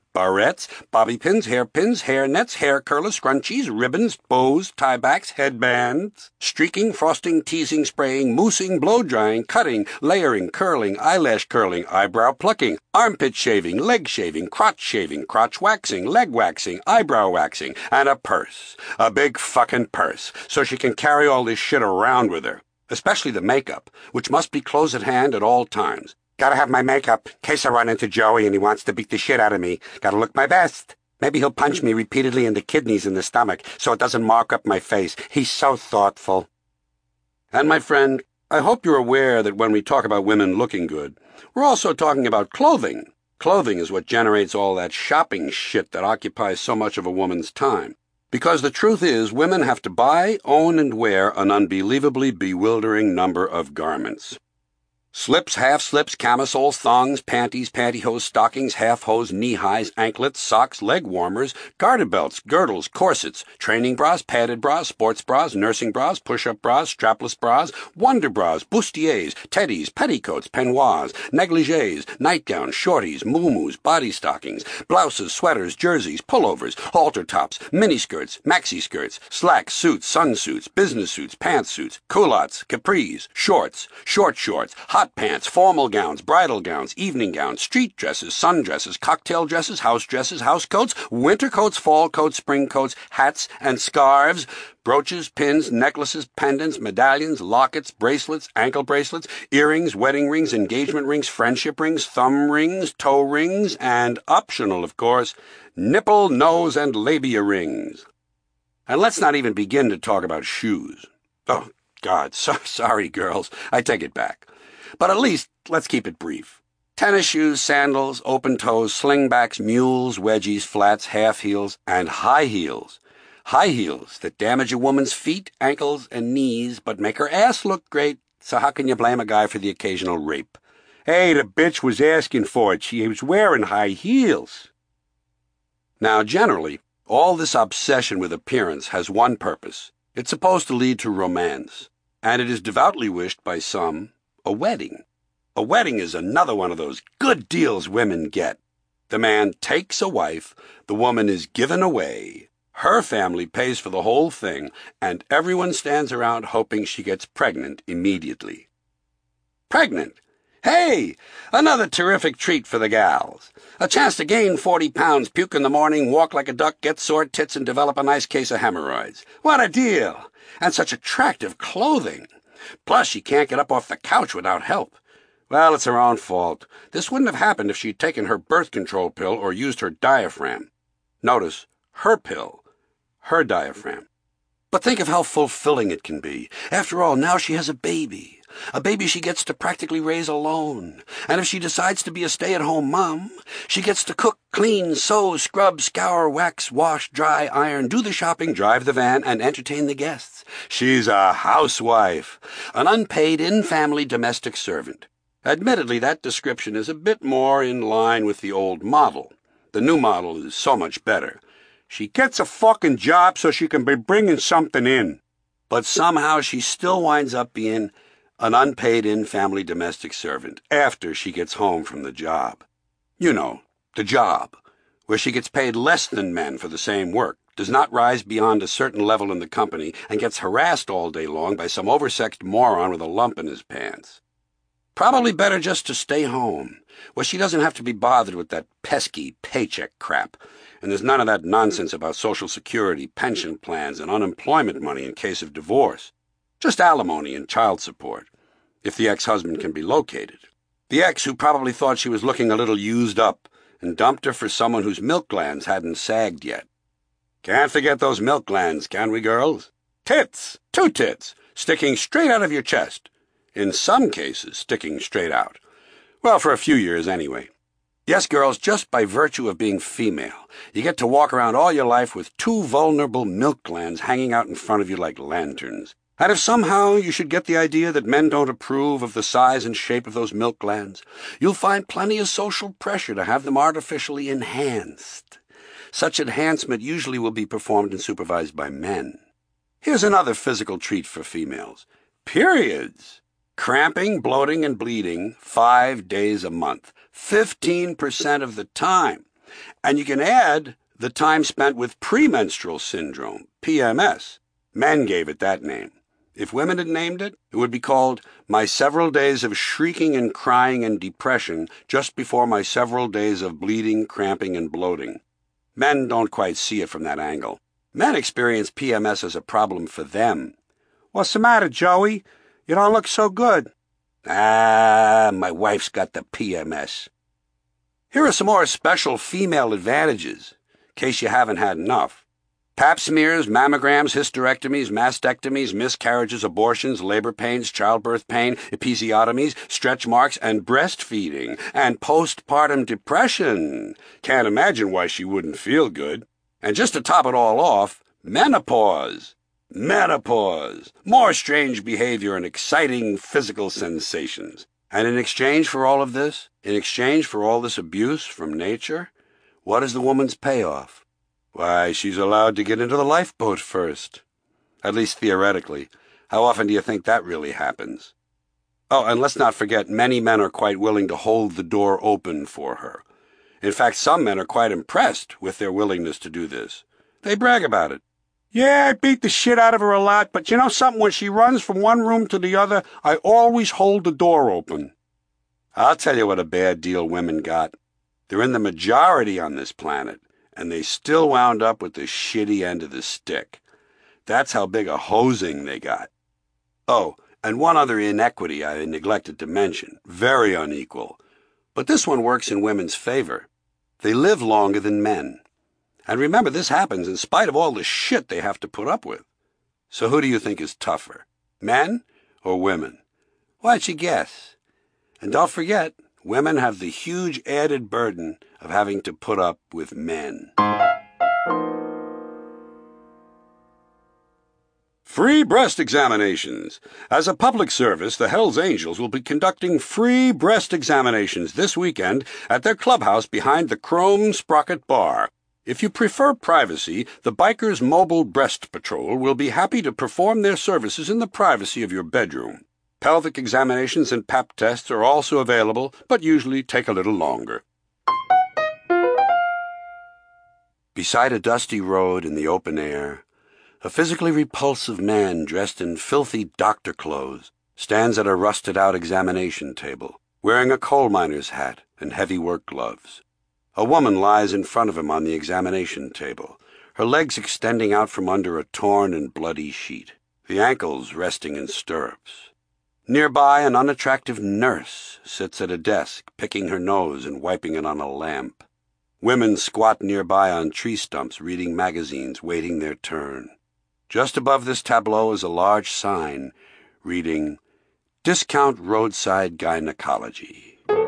barrettes, bobby pins, hair nets, hair curlers, scrunchies, ribbons, bows, tiebacks, headbands, streaking, frosting, teasing, spraying, moussing, blow-drying, cutting, layering, curling, eyelash curling, eyebrow plucking, armpit shaving, leg shaving, crotch waxing, leg waxing, eyebrow waxing, and a purse. A big fucking purse, so she can carry all this shit around with her. Especially the makeup, which must be close at hand at all times. Gotta have my makeup, in case I run into Joey and he wants to beat the shit out of me. Gotta look my best. Maybe he'll punch me repeatedly in the kidneys and the stomach, so it doesn't mark up my face. He's so thoughtful. And my friend, I hope you're aware that when we talk about women looking good, we're also talking about clothing. Clothing is what generates all that shopping shit that occupies so much of a woman's time. Because the truth is, women have to buy, own, and wear an unbelievably bewildering number of garments. Slips, half-slips, camisoles, thongs, panties, pantyhose, stockings, half-hose, knee-highs, anklets, socks, leg warmers, garter belts, girdles, corsets, training bras, padded bras, sports bras, nursing bras, push-up bras, strapless bras, wonder bras, bustiers, teddies, petticoats, peignoirs, negligés, nightgowns, shorties, muumuus, body stockings, blouses, sweaters, jerseys, pullovers, halter tops, miniskirts, maxi skirts, slacks, suits, sunsuits, business suits, pantsuits, culottes, capris, shorts, short shorts, hot pants, formal gowns, bridal gowns, evening gowns, street dresses, sundresses, cocktail dresses, house coats, winter coats, fall coats, spring coats, hats and scarves, brooches, pins, necklaces, pendants, medallions, lockets, bracelets, ankle bracelets, earrings, wedding rings, engagement rings, friendship rings, thumb rings, toe rings, and optional, of course, nipple, nose, and labia rings. And let's not even begin to talk about shoes. Oh, God, sorry, girls, I take it back. But at least, let's keep it brief. Tennis shoes, sandals, open toes, slingbacks, mules, wedgies, flats, half heels, and high heels. High heels that damage a woman's feet, ankles, and knees, but make her ass look great, so how can you blame a guy for the occasional rape? Hey, the bitch was asking for it. She was wearing high heels. Now, generally, all this obsession with appearance has one purpose. It's supposed to lead to romance, and it is devoutly wished by some, a wedding. A wedding is another one of those good deals women get. The man takes a wife, the woman is given away, her family pays for the whole thing, and everyone stands around hoping she gets pregnant immediately. Pregnant? Hey, another terrific treat for the gals. A chance to gain 40 pounds, puke in the morning, walk like a duck, get sore tits, and develop a nice case of hemorrhoids. What a deal! And such attractive clothing. Plus, she can't get up off the couch without help. Well, it's her own fault. This wouldn't have happened if she'd taken her birth control pill or used her diaphragm. Notice, her pill, her diaphragm. But think of how fulfilling it can be. After all, now she has a baby she gets to practically raise alone. And if she decides to be a stay-at-home mom, she gets to cook, clean, sew, scrub, scour, wax, wash, dry, iron, do the shopping, drive the van, and entertain the guests. She's a housewife, an unpaid in-family domestic servant. Admittedly, that description is a bit more in line with the old model. The new model is so much better. She gets a fucking job so she can be bringing something in. But somehow she still winds up being an unpaid in-family domestic servant after she gets home from the job. You know, the job, where she gets paid less than men for the same work, does not rise beyond a certain level in the company, and gets harassed all day long by some oversexed moron with a lump in his pants. Probably better just to stay home, where she doesn't have to be bothered with that pesky paycheck crap, and there's none of that nonsense about Social Security, pension plans, and unemployment money in case of divorce. Just alimony and child support, if the ex-husband can be located. The ex who probably thought she was looking a little used up and dumped her for someone whose milk glands hadn't sagged yet. Can't forget those milk glands, can we, girls? Tits, 2 tits, sticking straight out of your chest. In some cases, sticking straight out. Well, for a few years anyway. Yes, girls, just by virtue of being female, you get to walk around all your life with 2 vulnerable milk glands hanging out in front of you like lanterns. And if somehow you should get the idea that men don't approve of the size and shape of those milk glands, you'll find plenty of social pressure to have them artificially enhanced. Such enhancement usually will be performed and supervised by men. Here's another physical treat for females. Periods. Cramping, bloating, and bleeding 5 days a month, 15% of the time. And you can add the time spent with premenstrual syndrome, PMS. Men gave it that name. If women had named it, it would be called my several days of shrieking and crying and depression just before my several days of bleeding, cramping, and bloating. Men don't quite see it from that angle. Men experience PMS as a problem for them. What's the matter, Joey? You don't look so good. My wife's got the PMS. Here are some more special female advantages, in case you haven't had enough. Pap smears, mammograms, hysterectomies, mastectomies, miscarriages, abortions, labor pains, childbirth pain, episiotomies, stretch marks, and breastfeeding, and postpartum depression. Can't imagine why she wouldn't feel good. And just to top it all off, menopause. Menopause. More strange behavior and exciting physical sensations. And in exchange for all of this, in exchange for all this abuse from nature, what is the woman's payoff? Why, she's allowed to get into the lifeboat first. At least theoretically. How often do you think that really happens? Oh, and let's not forget, many men are quite willing to hold the door open for her. In fact, some men are quite impressed with their willingness to do this. They brag about it. Yeah, I beat the shit out of her a lot, but you know something, when she runs from one room to the other, I always hold the door open. I'll tell you what a bad deal women got. They're in the majority on this planet, and they still wound up with the shitty end of the stick. That's how big a hosing they got. Oh, and one other inequity I neglected to mention, very unequal, but this one works in women's favor. They live longer than men. And remember, this happens in spite of all the shit they have to put up with. So who do you think is tougher, men or women? Why don't you guess? And don't forget, women have the huge added burden of having to put up with men. Free breast examinations. As a public service, the Hells Angels will be conducting free breast examinations this weekend at their clubhouse behind the Chrome Sprocket Bar. If you prefer privacy, the Bikers Mobile Breast Patrol will be happy to perform their services in the privacy of your bedroom. Pelvic examinations and pap tests are also available, but usually take a little longer. Beside a dusty road in the open air, a physically repulsive man dressed in filthy doctor clothes stands at a rusted-out examination table, wearing a coal miner's hat and heavy work gloves. A woman lies in front of him on the examination table, her legs extending out from under a torn and bloody sheet, the ankles resting in stirrups. Nearby, an unattractive nurse sits at a desk, picking her nose and wiping it on a lamp. Women squat nearby on tree stumps, reading magazines, waiting their turn. Just above this tableau is a large sign reading, Discount Roadside Gynecology.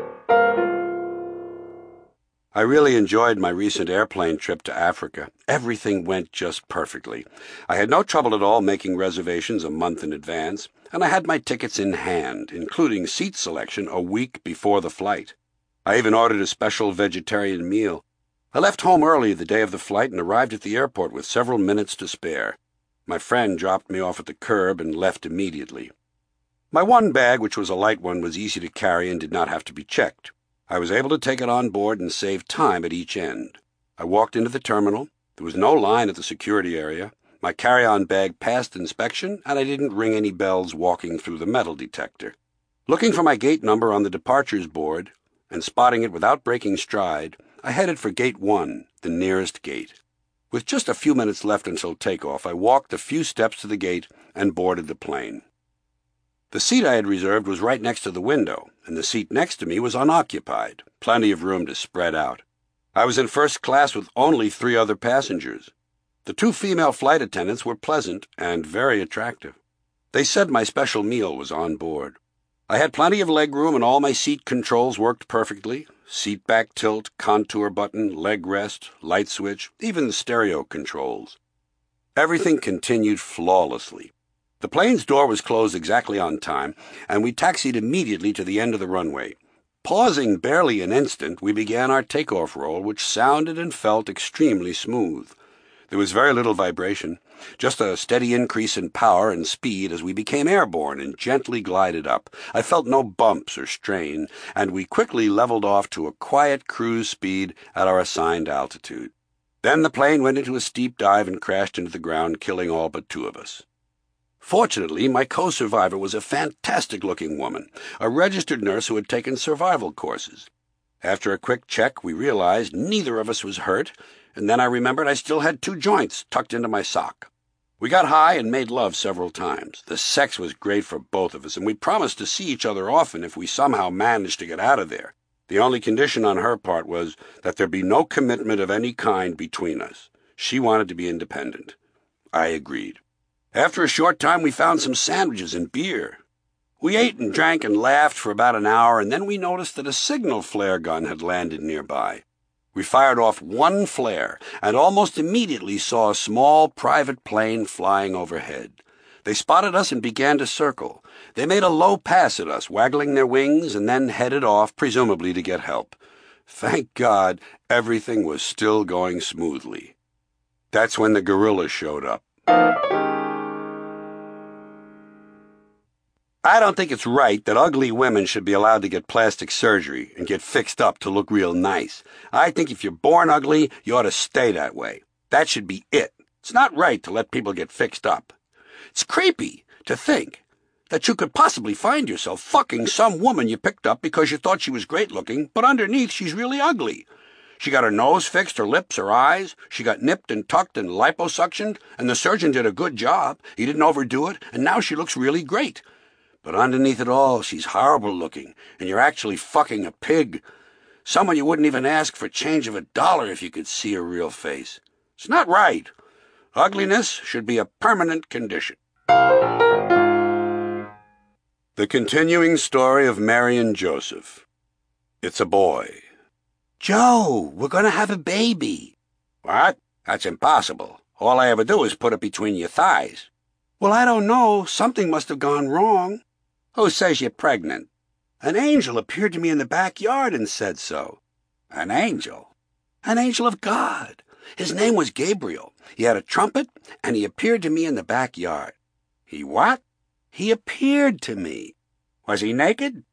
I really enjoyed my recent airplane trip to Africa. Everything went just perfectly. I had no trouble at all making reservations a month in advance, and I had my tickets in hand, including seat selection a week before the flight. I even ordered a special vegetarian meal. I left home early the day of the flight and arrived at the airport with several minutes to spare. My friend dropped me off at the curb and left immediately. My one bag, which was a light one, was easy to carry and did not have to be checked. I was able to take it on board and save time at each end. I walked into the terminal. There was no line at the security area. My carry-on bag passed inspection, and I didn't ring any bells walking through the metal detector. Looking for my gate number on the departures board, and spotting it without breaking stride, I headed for Gate 1, the nearest gate. With just a few minutes left until takeoff, I walked a few steps to the gate and boarded the plane. The seat I had reserved was right next to the window, and the seat next to me was unoccupied, plenty of room to spread out. I was in first class with only 3 other passengers. The 2 female flight attendants were pleasant and very attractive. They said my special meal was on board. I had plenty of leg room and all my seat controls worked perfectly. Seat back tilt, contour button, leg rest, light switch, even the stereo controls. Everything continued flawlessly. The plane's door was closed exactly on time, and we taxied immediately to the end of the runway. Pausing barely an instant, we began our takeoff roll, which sounded and felt extremely smooth. There was very little vibration, just a steady increase in power and speed as we became airborne and gently glided up. I felt no bumps or strain, and we quickly leveled off to a quiet cruise speed at our assigned altitude. Then the plane went into a steep dive and crashed into the ground, killing all but 2 of us. Fortunately, my co-survivor was a fantastic-looking woman, a registered nurse who had taken survival courses. After a quick check, we realized neither of us was hurt, and then I remembered I still had 2 joints tucked into my sock. We got high and made love several times. The sex was great for both of us, and we promised to see each other often if we somehow managed to get out of there. The only condition on her part was that there be no commitment of any kind between us. She wanted to be independent. I agreed. After a short time, we found some sandwiches and beer. We ate and drank and laughed for about an hour, and then we noticed that a signal flare gun had landed nearby. We fired off 1 flare, and almost immediately saw a small private plane flying overhead. They spotted us and began to circle. They made a low pass at us, waggling their wings, and then headed off, presumably to get help. Thank God, everything was still going smoothly. That's when the gorillas showed up. I don't think it's right that ugly women should be allowed to get plastic surgery and get fixed up to look real nice. I think if you're born ugly, you ought to stay that way. That should be it. It's not right to let people get fixed up. It's creepy to think that you could possibly find yourself fucking some woman you picked up because you thought she was great-looking, but underneath she's really ugly. She got her nose fixed, her lips, her eyes. She got nipped and tucked and liposuctioned, and the surgeon did a good job. He didn't overdo it, and now she looks really great. But underneath it all, she's horrible looking, and you're actually fucking a pig. Someone you wouldn't even ask for change of $1 if you could see her real face. It's not right. Ugliness should be a permanent condition. The continuing story of Mary and Joseph. It's a boy. Joe, we're going to have a baby. What? That's impossible. All I ever do is put it between your thighs. Well, I don't know. Something must have gone wrong. Who says you're pregnant? An angel appeared to me in the backyard and said so. An angel? An angel of God. His name was Gabriel. He had a trumpet, and he appeared to me in the backyard. He what? He appeared to me. Was he naked?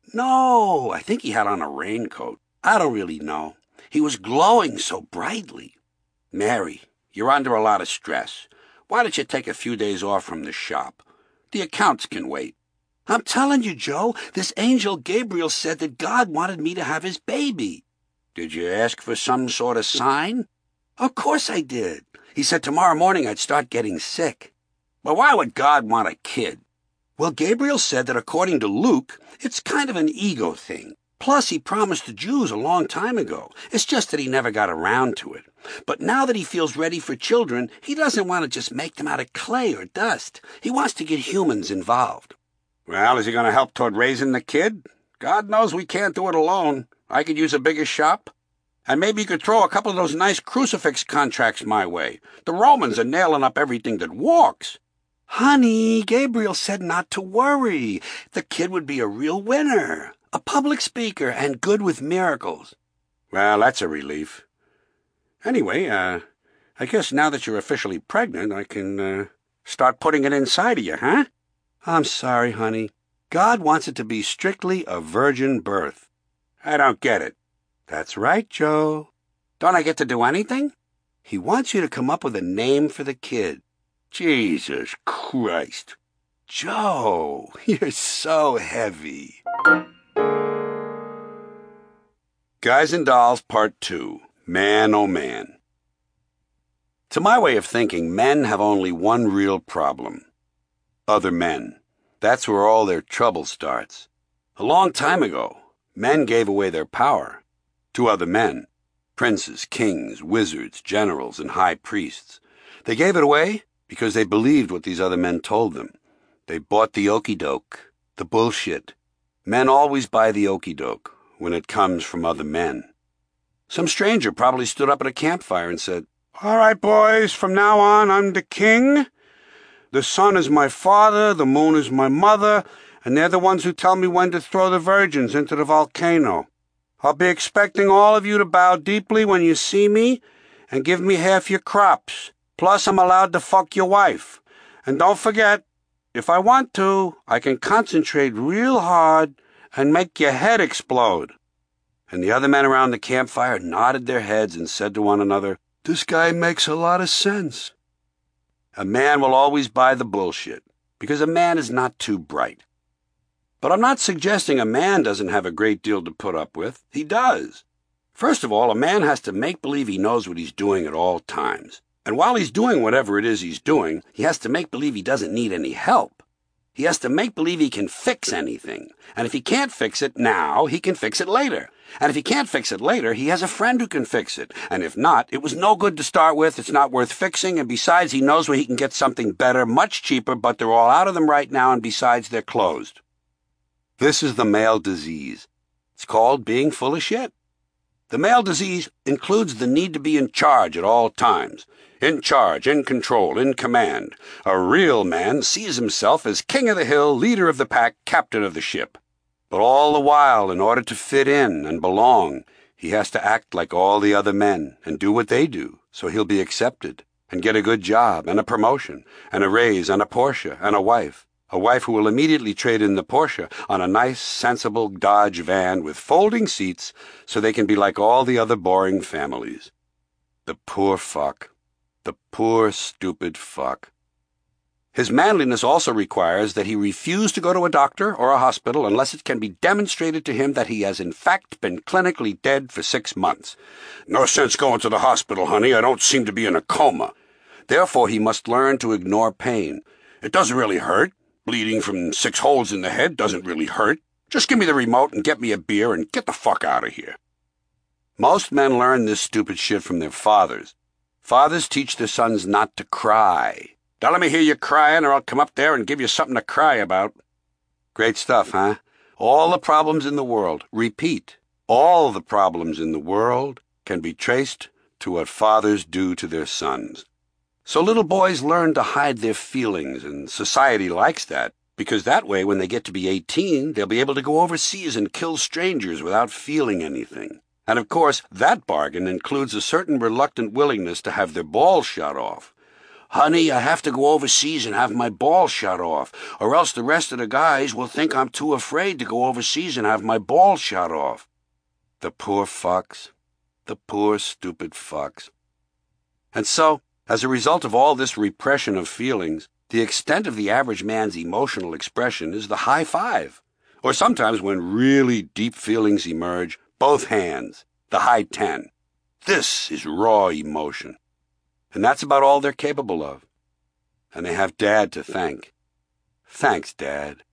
No, I think he had on a raincoat. I don't really know. He was glowing so brightly. Mary, you're under a lot of stress. Why don't you take a few days off from the shop? The accounts can wait. I'm telling you, Joe, this angel Gabriel said that God wanted me to have his baby. Did you ask for some sort of sign? Of course I did. He said tomorrow morning I'd start getting sick. But why would God want a kid? Well, Gabriel said that according to Luke, it's kind of an ego thing. Plus, he promised the Jews a long time ago. It's just that he never got around to it. But now that he feels ready for children, he doesn't want to just make them out of clay or dust. He wants to get humans involved. Well, is he going to help toward raising the kid? God knows we can't do it alone. I could use a bigger shop. And maybe you could throw a couple of those nice crucifix contracts my way. The Romans are nailing up everything that walks. Honey, Gabriel said not to worry. The kid would be a real winner, a public speaker, and good with miracles. Well, that's a relief. Anyway, I guess now that you're officially pregnant, I can start putting it inside of you, huh? I'm sorry, honey. God wants it to be strictly a virgin birth. I don't get it. That's right, Joe. Don't I get to do anything? He wants you to come up with a name for the kid. Jesus Christ. Joe, you're so heavy. Guys and Dolls Part 2. Man, oh man. To my way of thinking, men have only one real problem. Other men. That's where all their trouble starts. A long time ago, men gave away their power to other men. Princes, kings, wizards, generals, and high priests. They gave it away because they believed what these other men told them. They bought the okey-doke, the bullshit. Men always buy the okey-doke when it comes from other men. Some stranger probably stood up at a campfire and said, "All right, boys, from now on I'm the king. The sun is my father, the moon is my mother, and they're the ones who tell me when to throw the virgins into the volcano. I'll be expecting all of you to bow deeply when you see me and give me half your crops. Plus, I'm allowed to fuck your wife. And don't forget, if I want to, I can concentrate real hard and make your head explode." And the other men around the campfire nodded their heads and said to one another, "This guy makes a lot of sense." A man will always buy the bullshit, because a man is not too bright. But I'm not suggesting a man doesn't have a great deal to put up with. He does. First of all, a man has to make believe he knows what he's doing at all times. And while he's doing whatever it is he's doing, he has to make believe he doesn't need any help. He has to make believe he can fix anything. And if he can't fix it now, he can fix it later. And if he can't fix it later, he has a friend who can fix it. And if not, it was no good to start with, it's not worth fixing, and besides, he knows where he can get something better, much cheaper, but they're all out of them right now, and besides, they're closed. This is the male disease. It's called being full of shit. The male disease includes the need to be in charge at all times. In charge, in control, in command. A real man sees himself as king of the hill, leader of the pack, captain of the ship. But all the while, in order to fit in and belong, he has to act like all the other men and do what they do, so he'll be accepted and get a good job and a promotion and a raise and a Porsche and a wife who will immediately trade in the Porsche on a nice, sensible Dodge van with folding seats so they can be like all the other boring families. The poor fuck. The poor, stupid fuck. His manliness also requires that he refuse to go to a doctor or a hospital unless it can be demonstrated to him that he has in fact been clinically dead for 6 months. "No sense going to the hospital, honey. I don't seem to be in a coma." Therefore, he must learn to ignore pain. "It doesn't really hurt. Bleeding from 6 holes in the head doesn't really hurt. Just give me the remote and get me a beer and get the fuck out of here." Most men learn this stupid shit from their fathers. Fathers teach their sons not to cry. "Don't let me hear you crying, or I'll come up there and give you something to cry about." Great stuff, huh? All the problems in the world, repeat, all the problems in the world can be traced to what fathers do to their sons. So little boys learn to hide their feelings, and society likes that, because that way when they get to be 18, they'll be able to go overseas and kill strangers without feeling anything. And of course, that bargain includes a certain reluctant willingness to have their balls shot off. "Honey, I have to go overseas and have my balls shot off, or else the rest of the guys will think I'm too afraid to go overseas and have my balls shot off." The poor fucks. The poor, stupid fucks. And so, as a result of all this repression of feelings, the extent of the average man's emotional expression is the high five. Or sometimes, when really deep feelings emerge, both hands, the high 10. This is raw emotion. And that's about all they're capable of. And they have Dad to thank. Thanks, Dad.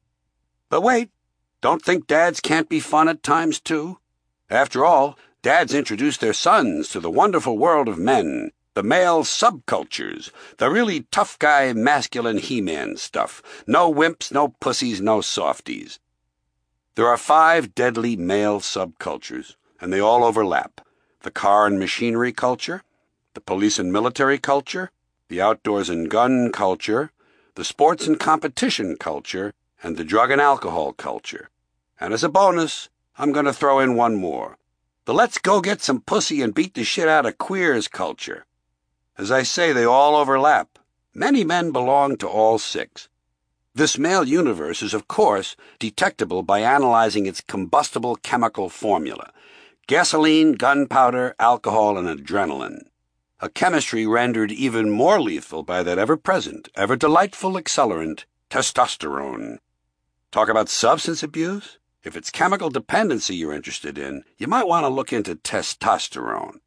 But wait, don't think dads can't be fun at times, too. After all, dads introduce their sons to the wonderful world of men, the male subcultures, the really tough guy, masculine He-Man stuff. No wimps, no pussies, no softies. There are 5 deadly male subcultures, and they all overlap. The car and machinery culture, the police and military culture, the outdoors and gun culture, the sports and competition culture, and the drug and alcohol culture. And as a bonus, I'm going to throw in one more. The let's go get some pussy and beat the shit out of queers culture. As I say, they all overlap. Many men belong to all 6. This male universe is, of course, detectable by analyzing its combustible chemical formula: gasoline, gunpowder, alcohol, and adrenaline. A chemistry rendered even more lethal by that ever-present, ever-delightful accelerant, testosterone. Talk about substance abuse? If it's chemical dependency you're interested in, you might want to look into testosterone.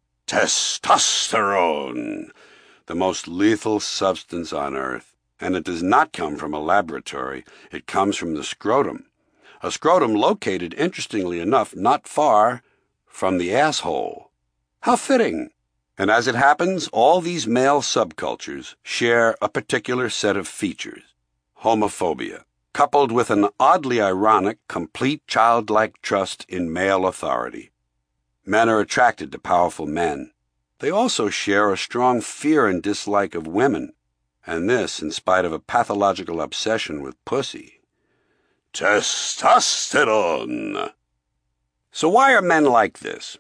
Testosterone! The most lethal substance on Earth. And it does not come from a laboratory. It comes from the scrotum. A scrotum located, interestingly enough, not far from the asshole. How fitting! And as it happens, all these male subcultures share a particular set of features: homophobia, coupled with an oddly ironic, complete childlike trust in male authority. Men are attracted to powerful men. They also share a strong fear and dislike of women, and this in spite of a pathological obsession with pussy. Testosterone! So why are men like this?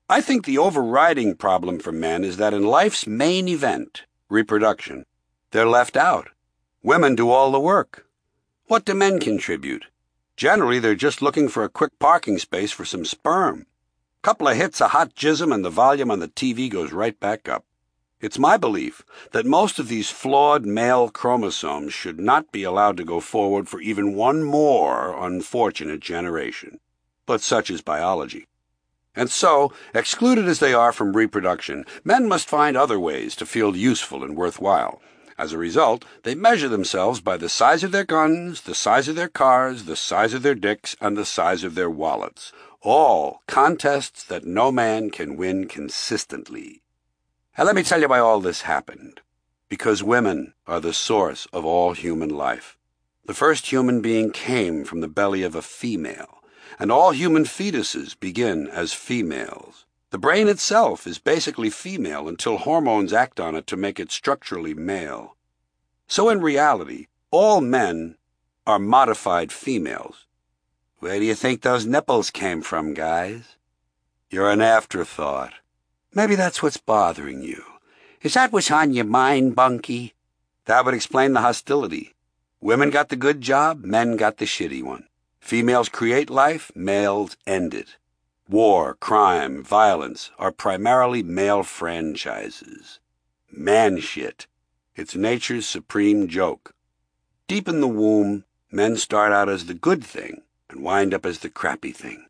I think the overriding problem for men is that in life's main event, reproduction, they're left out. Women do all the work. What do men contribute? Generally, they're just looking for a quick parking space for some sperm. Couple of hits of hot jism and the volume on the TV goes right back up. It's my belief that most of these flawed male chromosomes should not be allowed to go forward for even one more unfortunate generation. But such is biology. And so, excluded as they are from reproduction, men must find other ways to feel useful and worthwhile. As a result, they measure themselves by the size of their guns, the size of their cars, the size of their dicks, and the size of their wallets. All contests that no man can win consistently. And let me tell you why all this happened. Because women are the source of all human life. The first human being came from the belly of a female, and all human fetuses begin as females. The brain itself is basically female until hormones act on it to make it structurally male. So in reality, all men are modified females. Where do you think those nipples came from, guys? You're an afterthought. Maybe that's what's bothering you. Is that what's on your mind, Bunky? That would explain the hostility. Women got the good job, men got the shitty one. Females create life, males end it. War, crime, violence are primarily male franchises. Man shit. It's nature's supreme joke. Deep in the womb, men start out as the good thing and wind up as the crappy thing.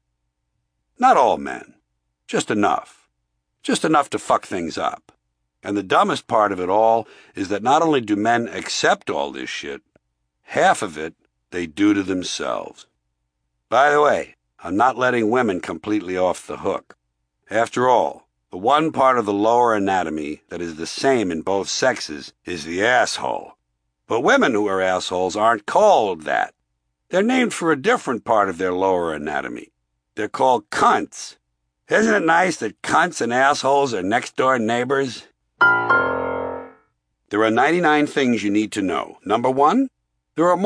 Not all men. Just enough. Just enough to fuck things up. And the dumbest part of it all is that not only do men accept all this shit, half of it they do to themselves. By the way, I'm not letting women completely off the hook. After all, the one part of the lower anatomy that is the same in both sexes is the asshole. But women who are assholes aren't called that. They're named for a different part of their lower anatomy. They're called cunts. Isn't it nice that cunts and assholes are next-door neighbors? There are 99 things you need to know. Number 1, there are